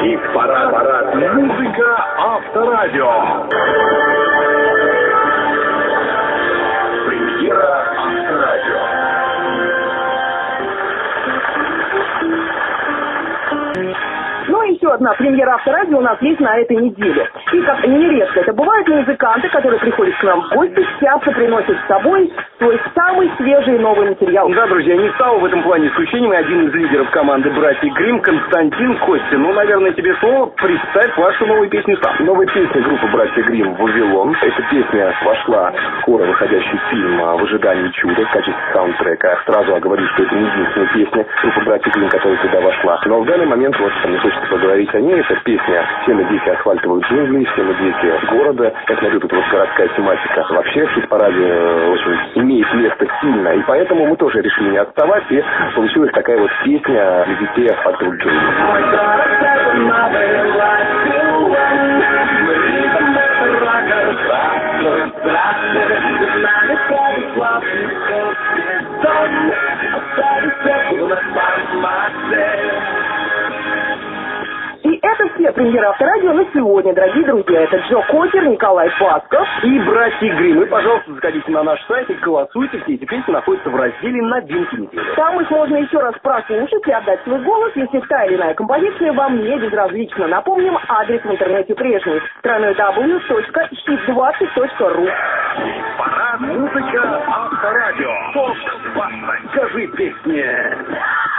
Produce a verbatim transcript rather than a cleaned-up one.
Хит-парад, парад, музыка Авторадио. Премьера Авторадио. Ну и еще одна премьера Авторадио у нас есть на этой неделе. И как нередко это бывают музыканты, которые приходят к нам в гости, часто приносят с собой свой самый свежий новый материал. Да, друзья, не стал в этом плане исключением и один из лидеров команды «Братья Гримм» Константин Костин. Ну, наверное, тебе слово, представь вашу новую песню сам. Новая песня группы «Братья Гримм» «Вавилон». Эта песня вошла в скоро выходящий фильм «В ожидании чуда» в качестве саундтрека. Сразу оговорюсь, что это не единственная песня группы «Братья Гримм», которая туда вошла. Но в данный момент вот мне хочется поговорить о ней. Эта песня «Все мы дети асфальтовых джунглей», «Все мы дети города». Как меня любит вот городская тематика. Вообще в хит-параде очень имеет место сильно. И поэтому мы тоже решили не отставать. И получилась такая вот песня для детей асфальтовых джунглей. И это все премьеры Авторадио на сегодня, дорогие друзья. Это Джо Кокер, Николай Басков и «Братья Гримм». И, пожалуйста, заходите на наш сайт и голосуйте. Все эти песни находятся в разделе «Новинки недели». Там их можно еще раз прослушать и отдать свой голос, если та или иная композиция вам не безразлична. Напомним, адрес в интернете прежний. страной дабл ю точка хит двадцать точка ру. Парад, музыка Авторадио. Топ двадцать. Скажи песни.